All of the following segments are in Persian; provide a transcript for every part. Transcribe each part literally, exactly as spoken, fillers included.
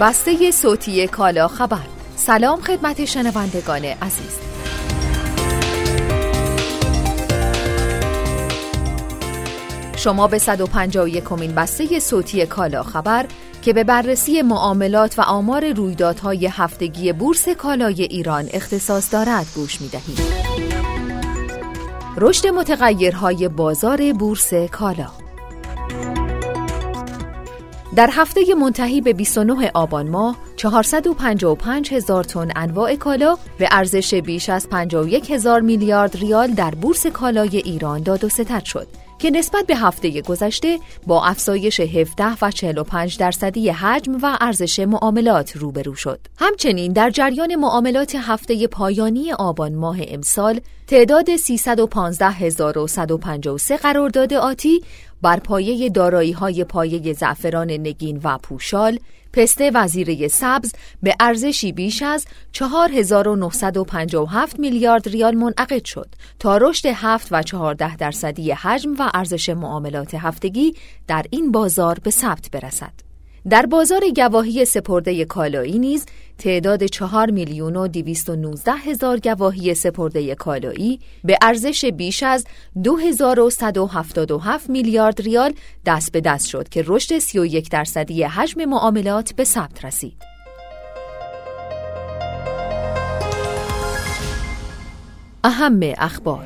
بسته صوتی کالا خبر. سلام خدمت شنوندگان عزیز. شما به صد و پنجاه و یکمین بسته صوتی کالا خبر که به بررسی معاملات و آمار رویدادهای هفتگی بورس کالای ایران اختصاص دارد گوش می‌دهید. رشد متغیرهای بازار بورس کالا. در هفته منتهی به بیست و نه آبان ماه، چهارصد و پنجاه و پنج هزار تن انواع کالا به ارزش بیش از پنجاه و یک هزار میلیارد ریال در بورس کالای ایران داد و ستد شد که نسبت به هفته گذشته با افزایش هفده و چهل و پنج درصدی حجم و ارزش معاملات روبرو شد. همچنین در جریان معاملات هفته پایانی آبان ماه امسال، تعداد سیصد و پانزده هزار و صد و پنجاه و سه قرارداد آتی بر پایه دارایی‌های پایه زعفران نگین و پوشال، پسته و زیره سبز به ارزشی بیش از چهار هزار و نهصد و پنجاه و هفت میلیارد ریال منعقد شد تا رشد هفت و چهارده درصدی حجم و ارزش معاملات هفتگی در این بازار به ثبت برسد. در بازار گواهی سپرده کالایی نیز تعداد چهار میلیون و دویست و نوزده هزار گواهی سپرده کالایی به ارزش بیش از دو هزار و صد و هفتاد و هفت میلیارد ریال دست به دست شد که رشد سی و یک درصدی حجم معاملات به ثبت رسید. اهم اخبار.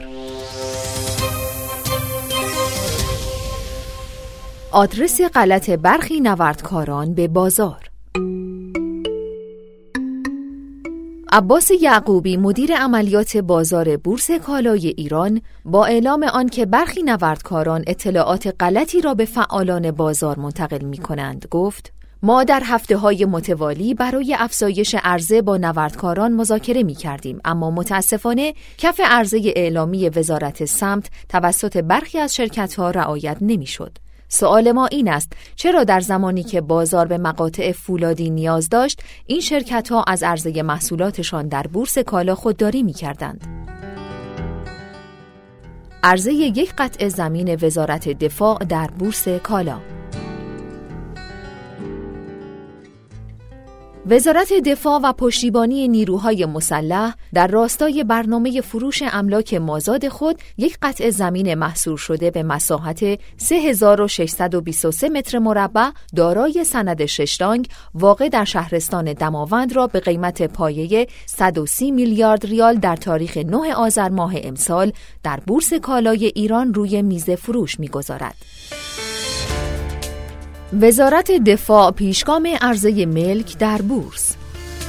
آدرس غلط برخی نوردکاران به بازار. عباس یعقوبی مدیر عملیات بازار بورس کالای ایران با اعلام آن که برخی نوردکاران اطلاعات غلطی را به فعالان بازار منتقل می کنند گفت: ما در هفته‌های متوالی برای افزایش عرضه با نوردکاران مذاکره می کردیم، اما متاسفانه کف عرضه اعلامی وزارت سمت توسط برخی از شرکت‌ها رعایت نمی شد. سوال ما این است: چرا در زمانی که بازار به مقاطع فولادی نیاز داشت، این شرکت‌ها از عرضه محصولاتشان در بورس کالا خودداری می‌کردند؟ عرضه یک قطعه زمین وزارت دفاع در بورس کالا. وزارت دفاع و پشتیبانی نیروهای مسلح در راستای برنامه فروش املاک مازاد خود یک قطعه زمین محصور شده به مساحت سه هزار و ششصد و بیست و سه متر مربع دارای سند ششدانگ واقع در شهرستان دماوند را به قیمت پایه صد و سی میلیارد ریال در تاریخ نه آذر ماه امسال در بورس کالای ایران روی میز فروش می‌گذارد. وزارت دفاع پیشگام عرضه ملک در بورس.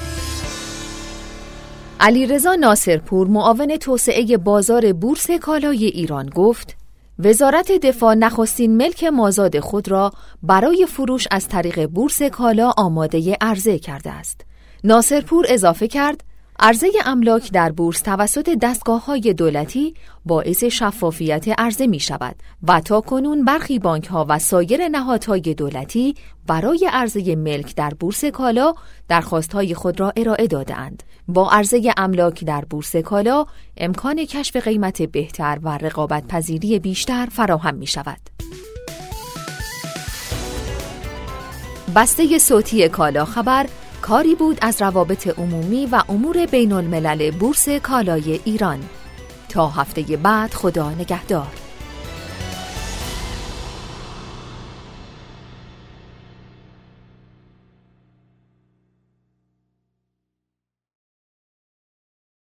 علیرضا ناصرپور معاون توسعه بازار بورس کالای ایران گفت: وزارت دفاع نخستین ملک مازاد خود را برای فروش از طریق بورس کالا آماده عرضه کرده است. ناصرپور اضافه کرد: عرضه املاک در بورس توسط دستگاه‌های دولتی باعث شفافیت عرضه می شود و تاکنون برخی بانک‌ها و سایر نهادهای دولتی برای عرضه ملک در بورس کالا درخواست‌های خود را ارائه داده‌اند. با عرضه املاک در بورس کالا امکان کشف قیمت بهتر و رقابت پذیری بیشتر فراهم می شود. بسته صوتی کالا خبر کاری بود از روابط عمومی و امور بین الملل بورس کالای ایران. تا هفته بعد، خدا نگهدار.